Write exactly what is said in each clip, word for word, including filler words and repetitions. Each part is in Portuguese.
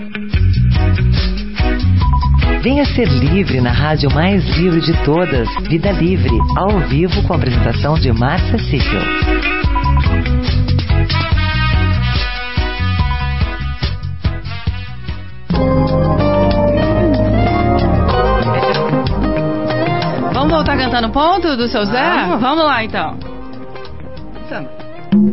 Venha ser livre na rádio mais livre de todas, Vida Livre, ao vivo com a apresentação de Márcia Sickel. Vamos voltar cantando ponto do seu Zé? Ah, vamos lá então. Samba.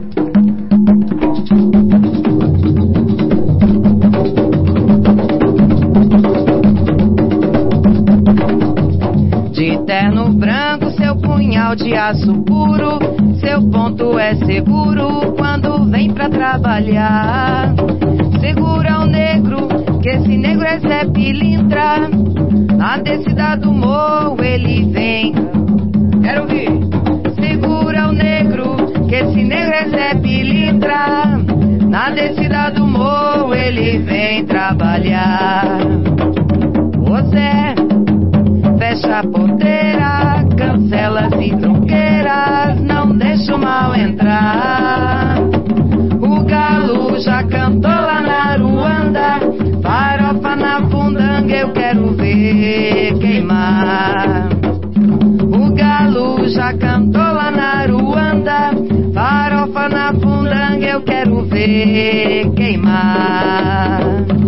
De terno branco, seu punhal de aço puro, seu ponto é seguro quando vem pra trabalhar. Segura o negro, que esse negro é Zé Pilintra. Na descida do morro ele vem. Quero ouvir. Segura o negro, que esse negro é Zé Pilintra. Na descida do morro ele vem trabalhar. Ô Zé, fecha a porteira, cancela as tronqueiras, não deixa o mal entrar. O galo já cantou lá na Aruanda, farofa na fundanga eu quero ver queimar. O galo já cantou lá na Aruanda, farofa na fundanga eu quero ver queimar.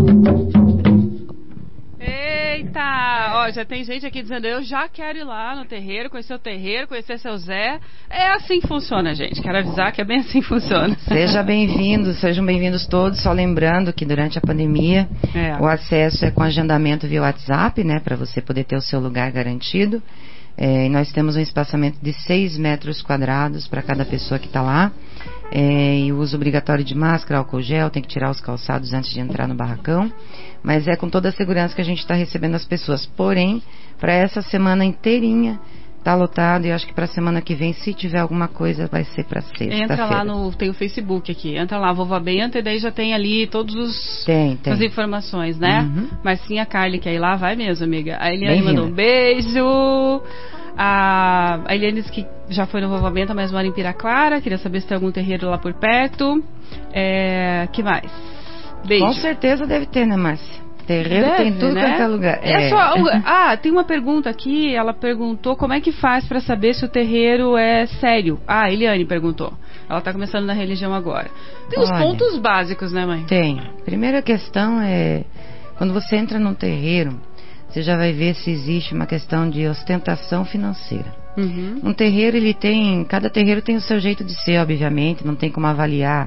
Eita, ó, já tem gente aqui dizendo, eu já quero ir lá no terreiro, conhecer o terreiro, conhecer seu Zé. É assim que funciona, gente. Quero avisar que é bem assim que funciona. Seja bem-vindo, sejam bem-vindos todos. Só lembrando que durante a pandemia, é. o acesso é com agendamento via WhatsApp, né, para você poder ter o seu lugar garantido. É, e nós temos um espaçamento de seis metros quadrados para cada pessoa que está lá. É, e o uso obrigatório de máscara, álcool gel, tem que tirar os calçados antes de entrar no barracão, mas é com toda a segurança que a gente está recebendo as pessoas. Porém, para essa semana inteirinha tá lotado, e acho que para a semana que vem, se tiver alguma coisa, vai ser para sexta-feira. Entra lá no, tem o Facebook aqui, entra lá, Vovó Benta, e daí já tem ali todos os tem, tem. as informações, né? Uhum. Mas sim, a Carly quer ir lá, vai mesmo, amiga. A Eliane mandou um beijo. A, a Eliane disse que já foi no Vovó Benta, mas mora em Piraclara. Queria saber se tem algum terreiro lá por perto. É, que mais? Beijo. Com certeza deve ter, né, Márcia? Terreiro deve, tem tudo né? quanto é lugar. É. É só, ah, tem uma pergunta aqui. Ela perguntou como é que faz para saber se o terreiro é sério. Ah, a Eliane perguntou. Ela tá começando na religião agora. Tem Olha, os pontos básicos, né, mãe? Tem. Primeira questão é, quando você entra num terreiro, você já vai ver se existe uma questão de ostentação financeira. Uhum. Um terreiro, ele tem, cada terreiro tem o seu jeito de ser, obviamente, não tem como avaliar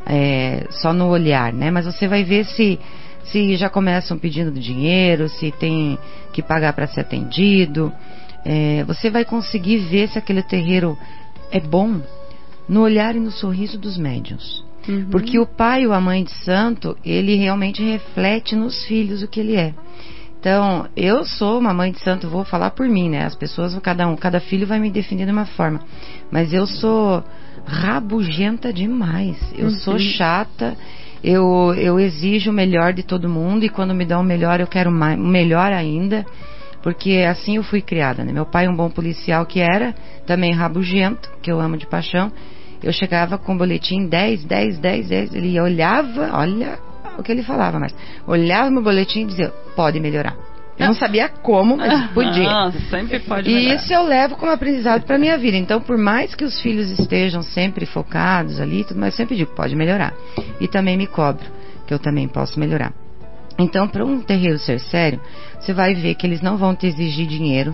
é, só no olhar, né? Mas você vai ver se, se já começam pedindo dinheiro, se tem que pagar para ser atendido. É, você vai conseguir ver se aquele terreiro é bom no olhar e no sorriso dos médiuns. Uhum. Porque o pai ou a mãe de santo, ele realmente reflete nos filhos o que ele é. Então, eu sou uma mãe de santo, vou falar por mim, né? As pessoas, cada um, cada filho vai me definir de uma forma. Mas eu sou rabugenta demais. Eu uhum. sou chata. Eu, eu exijo o melhor de todo mundo. E quando me dão o melhor, eu quero mais, melhor ainda. Porque assim eu fui criada, né? Meu pai é um bom policial que era, também rabugento, que eu amo de paixão. Eu chegava com o boletim dez, dez, dez, dez. Ele olhava, olha o que ele falava, mas olhava meu boletim e dizia, pode melhorar. Eu não sabia como, mas podia. Ah, sempre pode melhorar. E isso eu levo como aprendizado para minha vida. Então, por mais que os filhos estejam sempre focados ali, tudo, mas eu sempre digo, pode melhorar. E também me cobro, que eu também posso melhorar. Então, para um terreiro ser sério, você vai ver que eles não vão te exigir dinheiro.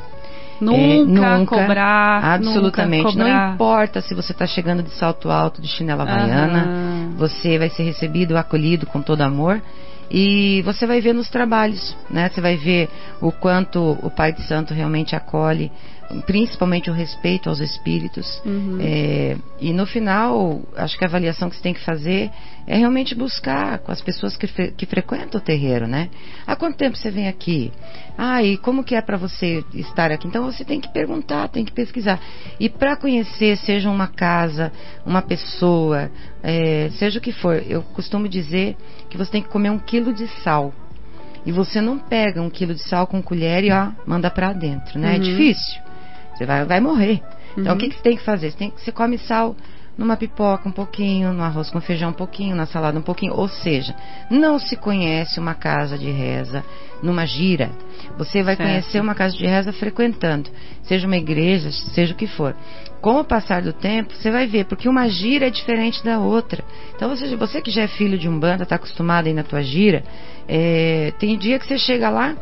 Nunca, é, nunca cobrar. Absolutamente. Nunca cobrar. Não importa se você está chegando de salto alto, de chinela havaiana, uhum. você vai ser recebido, acolhido com todo amor. E você vai ver nos trabalhos, né? Você vai ver o quanto o Pai de Santo realmente acolhe, principalmente o respeito aos espíritos. Uhum. É, e no final, acho que a avaliação que você tem que fazer é realmente buscar com as pessoas que, fre- que frequentam o terreiro, né? Há quanto tempo você vem aqui? Ah, e como que é para você estar aqui? Então você tem que perguntar, tem que pesquisar. E para conhecer, seja uma casa, uma pessoa, é, seja o que for, eu costumo dizer que você tem que comer um quilo de sal. E você não pega um quilo de sal com colher e ó, manda para dentro, né? Uhum. É difícil. Você vai, vai morrer. Então, uhum. o que, que você tem que fazer? Você, tem, você come sal numa pipoca um pouquinho, no arroz com feijão um pouquinho, na salada um pouquinho. Ou seja, não se conhece uma casa de reza numa gira. Você vai certo. Conhecer uma casa de reza frequentando, seja uma igreja, seja o que for. Com o passar do tempo, você vai ver, porque uma gira é diferente da outra. Então, você, você que já é filho de umbanda, está acostumado a ir na tua gira, é, tem dia que você chega lá,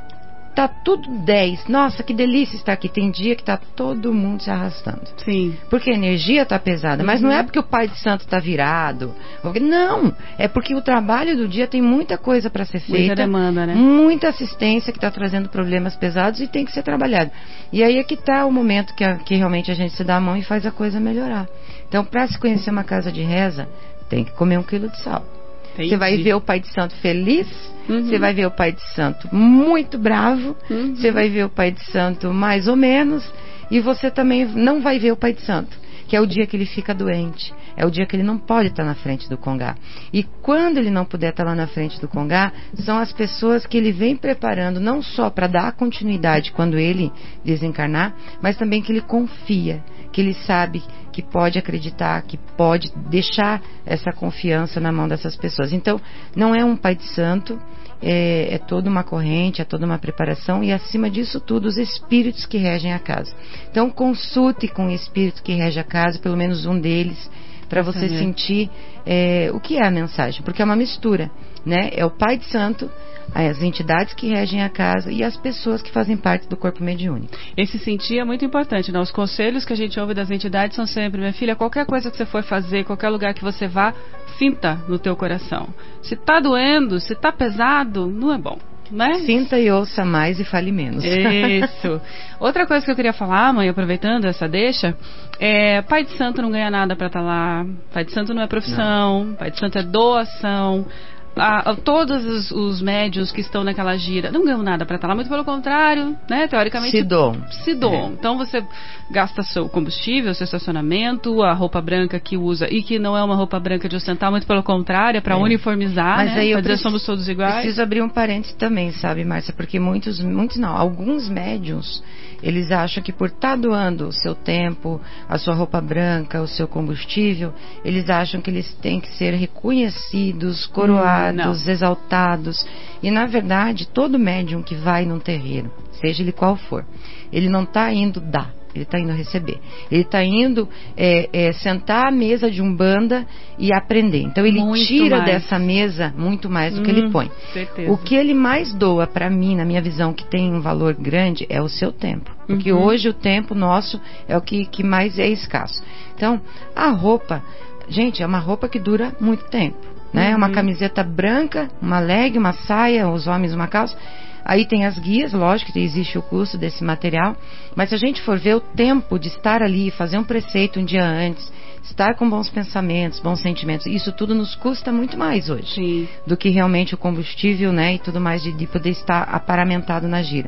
tá tudo dez. Nossa, que delícia estar aqui. Tem dia que tá todo mundo se arrastando. Sim. Porque a energia tá pesada. Uhum. Mas não é porque o Pai de Santo tá virado. Não. É porque o trabalho do dia tem muita coisa para ser feita. Muita demanda, né? Muita assistência que tá trazendo problemas pesados e tem que ser trabalhado. E aí é que tá o momento que, a, que realmente a gente se dá a mão e faz a coisa melhorar. Então, para se conhecer uma casa de reza, tem que comer um quilo de sal. Entendi. Você vai ver o Pai de Santo feliz, uhum. Você vai ver o Pai de Santo muito bravo, uhum. Você vai ver o Pai de Santo mais ou menos, e você também não vai ver o Pai de Santo, que é o dia que ele fica doente, é o dia que ele não pode estar na frente do Congá. E quando ele não puder estar lá na frente do Congá, são as pessoas que ele vem preparando, não só para dar continuidade quando ele desencarnar, mas também que ele confia, que ele sabe que pode acreditar, que pode deixar essa confiança na mão dessas pessoas. Então, não é um Pai de Santo, é, é toda uma corrente, é toda uma preparação e, acima disso tudo, os espíritos que regem a casa. Então, consulte com o espírito que rege a casa, pelo menos um deles, para você uhum. sentir é, o que é a mensagem, porque é uma mistura, né? É o Pai de Santo, as entidades que regem a casa e as pessoas que fazem parte do corpo mediúnico. Esse sentir é muito importante, né? Os conselhos que a gente ouve das entidades são sempre: minha filha, qualquer coisa que você for fazer, qualquer lugar que você vá, sinta no teu coração. Se tá doendo, se tá pesado, não é bom, né? Sinta e ouça mais e fale menos. Isso. Outra coisa que eu queria falar, mãe, aproveitando essa deixa, é: Pai de Santo não ganha nada para estar lá, Pai de Santo não é profissão, não. Pai de Santo é doação. A, a, todos os, os médiuns que estão naquela gira não ganham nada para estar lá, muito pelo contrário, né? Teoricamente se doam. Se doam. É. Então você gasta seu combustível, seu estacionamento, a roupa branca que usa, e que não é uma roupa branca de ostentar, muito pelo contrário, é para é. uniformizar, mas né? Aí eu pra dizer preciso, somos todos iguais. Preciso abrir um parênteses também, sabe, Márcia? Porque muitos, muitos não, alguns médiuns, eles acham que por estar doando o seu tempo, a sua roupa branca, o seu combustível, eles acham que eles têm que ser reconhecidos, coroados, Não. exaltados. E na verdade, todo médium que vai num terreiro, seja ele qual for, ele não está indo dar, ele está indo receber. Ele está indo é, é, sentar à mesa de umbanda e aprender. Então ele muito tira mais. dessa mesa muito mais do hum, que ele põe. Certeza. O que ele mais doa para mim, na minha visão, que tem um valor grande, é o seu tempo. Porque uhum. hoje o tempo nosso é o que, que mais é escasso. Então, a roupa, gente, é uma roupa que dura muito tempo. Né? Uhum. Uma camiseta branca, uma leg, uma saia, os homens uma calça. Aí tem as guias, lógico que existe o custo desse material, mas se a gente for ver o tempo de estar ali, fazer um preceito um dia antes, estar com bons pensamentos, bons sentimentos, isso tudo nos custa muito mais hoje. Sim. Do que realmente o combustível, né, e tudo mais de, de poder estar aparamentado na gira.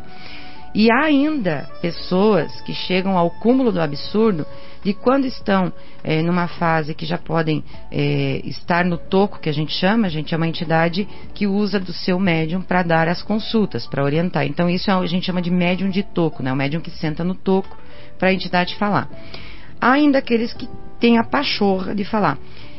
E há ainda pessoas que chegam ao cúmulo do absurdo de quando estão é, numa fase que já podem é, estar no toco, que a gente chama, a gente é uma entidade que usa do seu médium para dar as consultas, para orientar. Então isso a gente chama de médium de toco, né? O médium que senta no toco para a entidade falar. Há ainda aqueles que têm a pachorra de falar: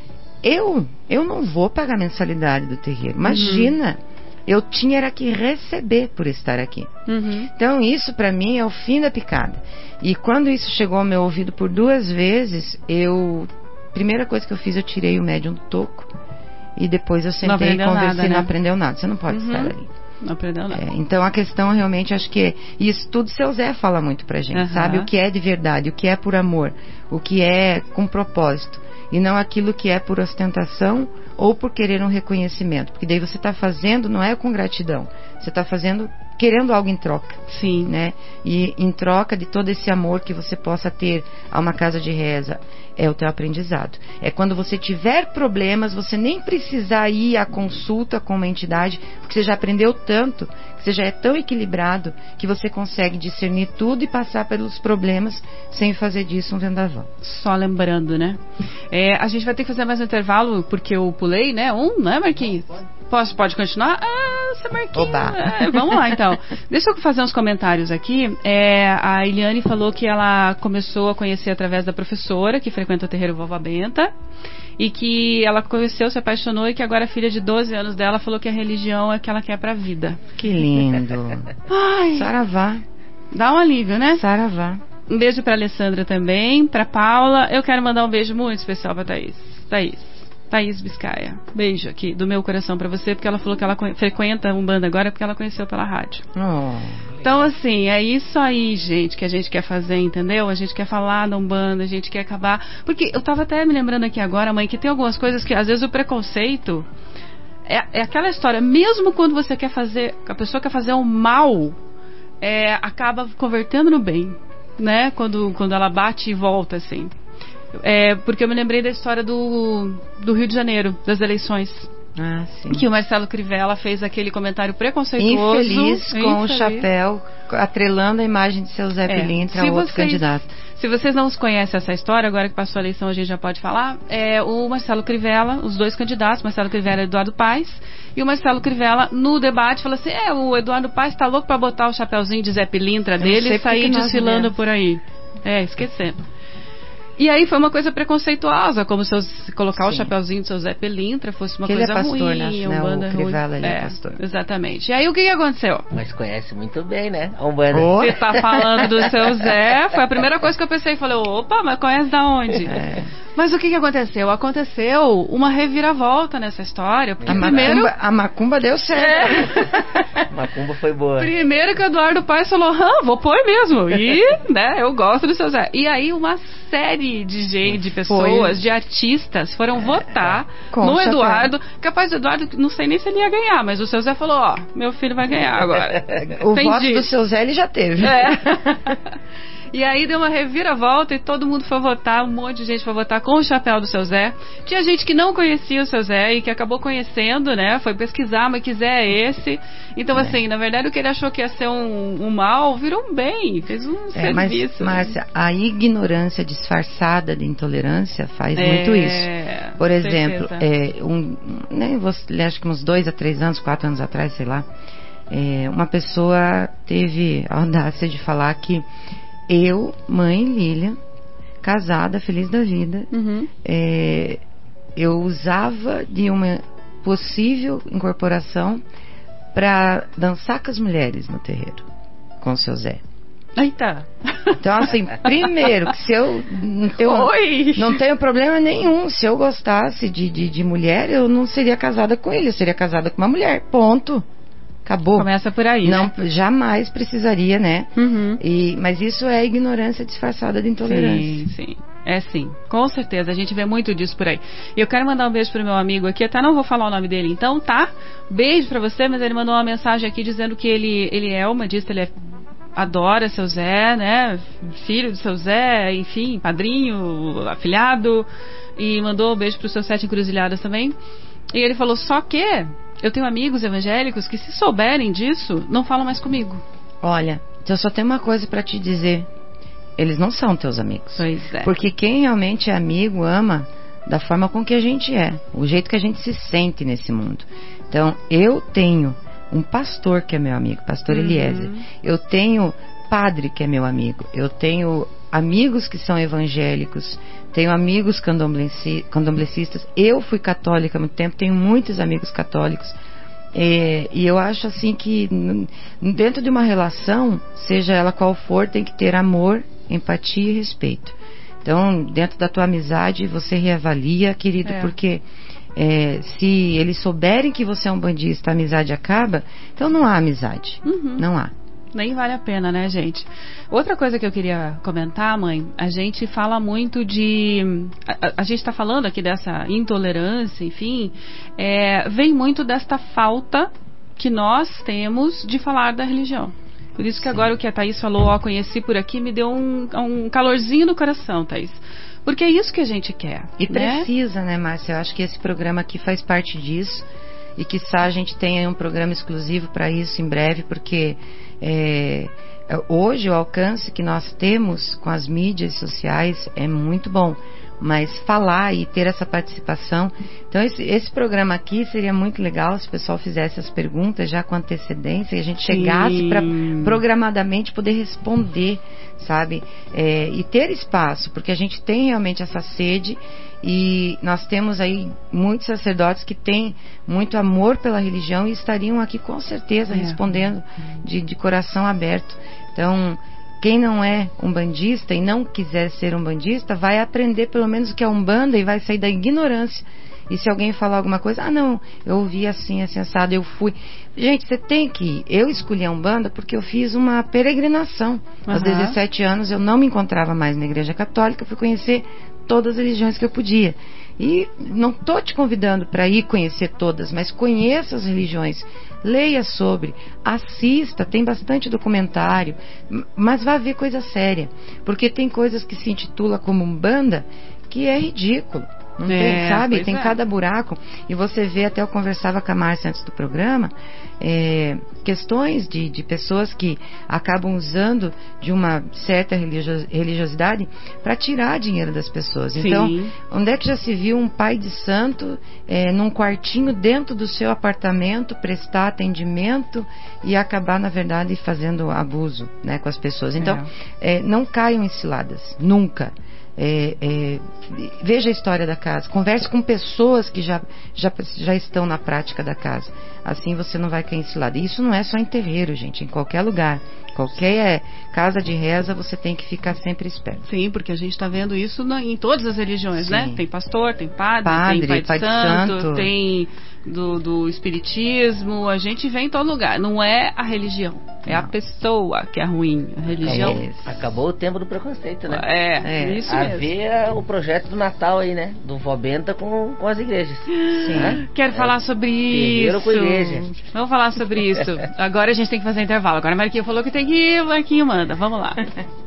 eu, eu não vou pagar a mensalidade do terreiro, imagina... Uhum. Eu tinha era que receber por estar aqui. Uhum. Então isso para mim é o fim da picada. E quando isso chegou ao meu ouvido por duas vezes, eu... Primeira coisa que eu fiz, eu tirei o médium do toco. E depois eu sentei e conversei, nada, né? Não aprendeu nada. Você não pode uhum. estar ali. Não aprendeu nada. É, então a questão realmente, acho que é... Isso tudo seu Zé fala muito pra gente, uhum. sabe? O que é de verdade, o que é por amor, o que é com propósito. E não aquilo que é por ostentação ou por querer um reconhecimento. Porque daí você está fazendo, não é com gratidão, você está fazendo querendo algo em troca. Sim. Né? E em troca de todo esse amor que você possa ter a uma casa de reza, é o teu aprendizado. É quando você tiver problemas, você nem precisar ir à consulta com uma entidade, porque você já aprendeu tanto, que você já é tão equilibrado, que você consegue discernir tudo e passar pelos problemas sem fazer disso um vendaval. Só lembrando, né? É, a gente vai ter que fazer mais um intervalo, porque eu pulei, né? Um, né, Marquinhos? Posso, pode continuar? Ah, Nossa, Marquinhos. É, vamos lá, então. Deixa eu fazer uns comentários aqui. É, a Eliane falou que ela começou a conhecer através da professora, que frequenta o terreiro Vovó Benta, e que ela conheceu, se apaixonou, e que agora a filha de doze anos dela falou que a religião é que ela quer pra vida. Que lindo. Ai, Saravá. Dá um alívio, né? Saravá. Um beijo pra Alessandra também, pra Paula. Eu quero mandar um beijo muito especial pra Thaís. Thaís. Thaís Biscaia. Beijo aqui do meu coração pra você, porque ela falou que ela frequenta Umbanda agora porque ela conheceu pela rádio. Oh. Então, assim, é isso aí, gente, que a gente quer fazer, entendeu? A gente quer falar da Umbanda, a gente quer acabar... Porque eu tava até me lembrando aqui agora, mãe, que tem algumas coisas que, às vezes, o preconceito... É, é aquela história, mesmo quando você quer fazer... A pessoa quer fazer o mal, é, acaba convertendo no bem, né? Quando, quando ela bate e volta, assim. É, porque eu me lembrei da história do, do Rio de Janeiro, das eleições. Ah, sim. Que o Marcelo Crivella fez aquele comentário preconceituoso. Infeliz com infeliz. o chapéu, atrelando a imagem de seu Zé É. Pilintra Se a outro vocês, candidato. Se vocês não conhecem essa história, agora que passou a eleição a gente já pode falar, é o Marcelo Crivella, os dois candidatos, Marcelo Crivella e Eduardo Paes, e o Marcelo Crivella, no debate, falou assim, é, o Eduardo Paes tá louco pra botar o chapéuzinho de Zé Pilintra dele e sair desfilando por aí. É, esquecendo. E aí foi uma coisa preconceituosa, como se eu colocar Sim. o chapeuzinho do seu Zé Pelintra fosse uma que coisa ele é pastor, ruim, né? um banda o Crivella, ele é, é pastor. Exatamente. E aí o que, que aconteceu? Mas conhece muito bem, né? A Umbanda. Você tá falando do seu Zé, foi a primeira coisa que eu pensei, falei, opa, mas conhece da onde? É. Mas o que, que aconteceu? Aconteceu uma reviravolta nessa história, porque a primeiro... Macumba, a Macumba deu certo. É. Macumba foi boa. Primeiro que o Eduardo Paes falou, ah, vou pôr mesmo. E, né, eu gosto do seu Zé. E aí uma série de gente, de pessoas, Foi. de artistas, foram é, votar é. no Eduardo. Capaz do Eduardo, não sei nem se ele ia ganhar, mas o seu Zé falou, ó, meu filho vai ganhar agora. O Entendi. voto do seu Zé ele já teve. É. E aí deu uma reviravolta e todo mundo foi votar, um monte de gente foi votar com o chapéu do seu Zé. Tinha gente que não conhecia o seu Zé e que acabou conhecendo, né? Foi pesquisar, mas que Zé é esse. Então, é. assim, na verdade o que ele achou que ia ser um, um mal, virou um bem, fez um é, Mas, serviço. Márcia, a ignorância disfarçada de intolerância faz é, muito isso. Por exemplo, é, um, né, você, acho que uns dois a três anos, quatro anos atrás, sei lá, é, uma pessoa teve a audácia de falar que eu, mãe Lilian, casada, feliz da vida, uhum. é, eu usava de uma possível incorporação para dançar com as mulheres no terreiro, com o seu Zé. Eita! Então, assim, primeiro, que se eu não tenho, Oi. não tenho problema nenhum, se eu gostasse de, de, de mulher, eu não seria casada com ele, eu seria casada com uma mulher, ponto. Acabou. Começa por aí, Não, né? jamais precisaria, né? Uhum. E, mas isso é ignorância disfarçada de intolerância. Sim, sim. É sim, com certeza, a gente vê muito disso por aí. E eu quero mandar um beijo pro meu amigo aqui, até não vou falar o nome dele então, tá? Beijo pra você, mas ele mandou uma mensagem aqui dizendo que ele, ele é umbandista, ele é, adora seu Zé, né? Filho do seu Zé, enfim, padrinho, afilhado, e mandou um beijo pro seu Sete Encruzilhadas também. E ele falou, só que eu tenho amigos evangélicos que, se souberem disso, não falam mais comigo. Olha, eu só tenho uma coisa pra te dizer. Eles não são teus amigos. Pois é. Porque quem realmente é amigo ama da forma com que a gente é. O jeito que a gente se sente nesse mundo. Então, eu tenho um pastor que é meu amigo, pastor uhum. Eliezer. Eu tenho padre que é meu amigo. Eu tenho amigos que são evangélicos. Tenho amigos candomblecistas. Eu fui católica há muito tempo, tenho muitos amigos católicos. É, e eu acho assim que dentro de uma relação, seja ela qual for, tem que ter amor, empatia e respeito. Então, dentro da tua amizade, você reavalia, querido, é. porque é, se eles souberem que você é um bandista, a amizade acaba, então não há amizade. Uhum. Não há. Nem vale a pena, né, gente? Outra coisa que eu queria comentar, mãe, a gente fala muito de... A, a gente está falando aqui dessa intolerância, enfim, é, vem muito desta falta que nós temos de falar da religião. Por isso que Sim. agora o que a Thaís falou, ó, conheci por aqui, me deu um, um calorzinho no coração, Thaís. Porque é isso que a gente quer. E né? precisa, né, Márcia? Eu acho que esse programa aqui faz parte disso. E quiçá a gente tenha um programa exclusivo para isso em breve, porque é, hoje o alcance que nós temos com as mídias sociais é muito bom. mas falar e ter essa participação. Então esse, esse programa aqui seria muito legal se o pessoal fizesse as perguntas já com antecedência e a gente chegasse para programadamente poder responder, sabe? É, e ter espaço, porque a gente tem realmente essa sede e nós temos aí muitos sacerdotes que têm muito amor pela religião e estariam aqui com certeza é. respondendo de, de coração aberto. Então, quem não é umbandista e não quiser ser umbandista, vai aprender pelo menos o que é Umbanda e vai sair da ignorância. E se alguém falar alguma coisa, ah não, eu ouvi assim, assim, assado, eu fui. Gente, você tem que ir. Eu escolhi a Umbanda porque eu fiz uma peregrinação. Uhum. Aos dezessete anos eu não me encontrava mais na igreja católica, fui conhecer todas as religiões que eu podia. E não estou te convidando para ir conhecer todas, mas conheça as religiões, leia sobre, assista, tem bastante documentário, mas vá ver coisa séria, porque tem coisas que se intitula como Umbanda que é ridículo. Não é, tem, sabe? Tem é. cada buraco. E você vê, até eu conversava com a Márcia antes do programa, é, questões de, de pessoas que acabam usando de uma certa religio- religiosidade para tirar dinheiro das pessoas. Sim. Então, onde é que já se viu um pai de santo é, num quartinho dentro do seu apartamento prestar atendimento e acabar, na verdade, fazendo abuso, né, com as pessoas? Então, é. É, não caiam em ciladas. Nunca. É, é, veja a história da casa, converse com pessoas que já, já, já estão na prática da casa, assim você não vai cair em cilada. E isso não é só em terreiro, gente, em qualquer lugar, qualquer casa de reza você tem que ficar sempre esperto. Sim, porque a gente está vendo isso na, em todas as religiões, Sim. né? Tem pastor, tem padre, padre tem pai de, pai de santo, santo, tem do, do espiritismo, a gente vê em todo lugar. Não é a religião, é não. a pessoa que é ruim. A religião... Acabou, acabou o tempo do preconceito, né? É, é. isso mesmo. Havia o projeto do Natal aí, né? Do Vó Benta com, com as igrejas. Sim. Né? Quero é. falar sobre isso. Com igreja. Vamos falar sobre isso. Agora a gente tem que fazer intervalo. Agora a Marquinha falou que tem que ir, Marquinha manda. Vamos lá.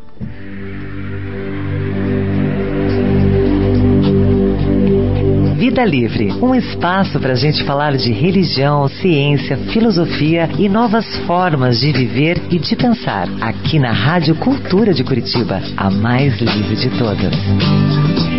Vida Livre, um espaço para a gente falar de religião, ciência, filosofia e novas formas de viver e de pensar. Aqui na Rádio Cultura de Curitiba, a mais livre de todas.